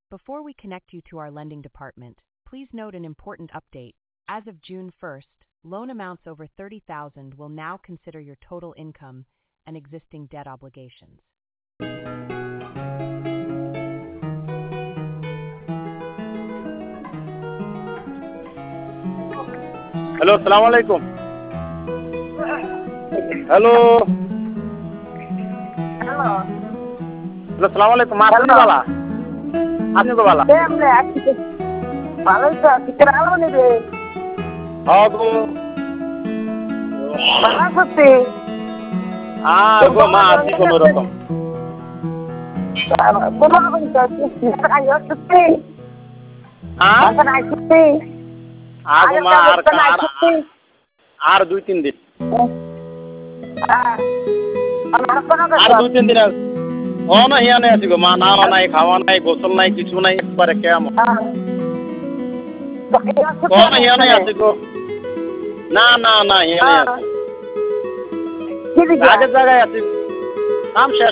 Before we connect you to our lending department, please note an important update. As of June 1st, loan amounts over $30,000 will now consider your total income and existing debt obligations. Hello, assalamu alaikum. Hello. Hello. Hello, assalamu alaikum. Asni wala. Asni ko wala. Temne akite. Balai kita alam ni deh. Ago. Mana kusti? Go ma asni ko merokom. Kuma apa itu? Ayo kusti. Masa nak kusti? Ago ma ar 2-3 din. আর 2-3 দিন না হিয়ানে আসি গো মা নাওয়া নাই খাওয়া নাই গোসল নাই কিছু নাই একবারে কেমন হিয়ানে আসি গো না হিয়ানে আসি আগের জায়গায় আছি কাম শেষ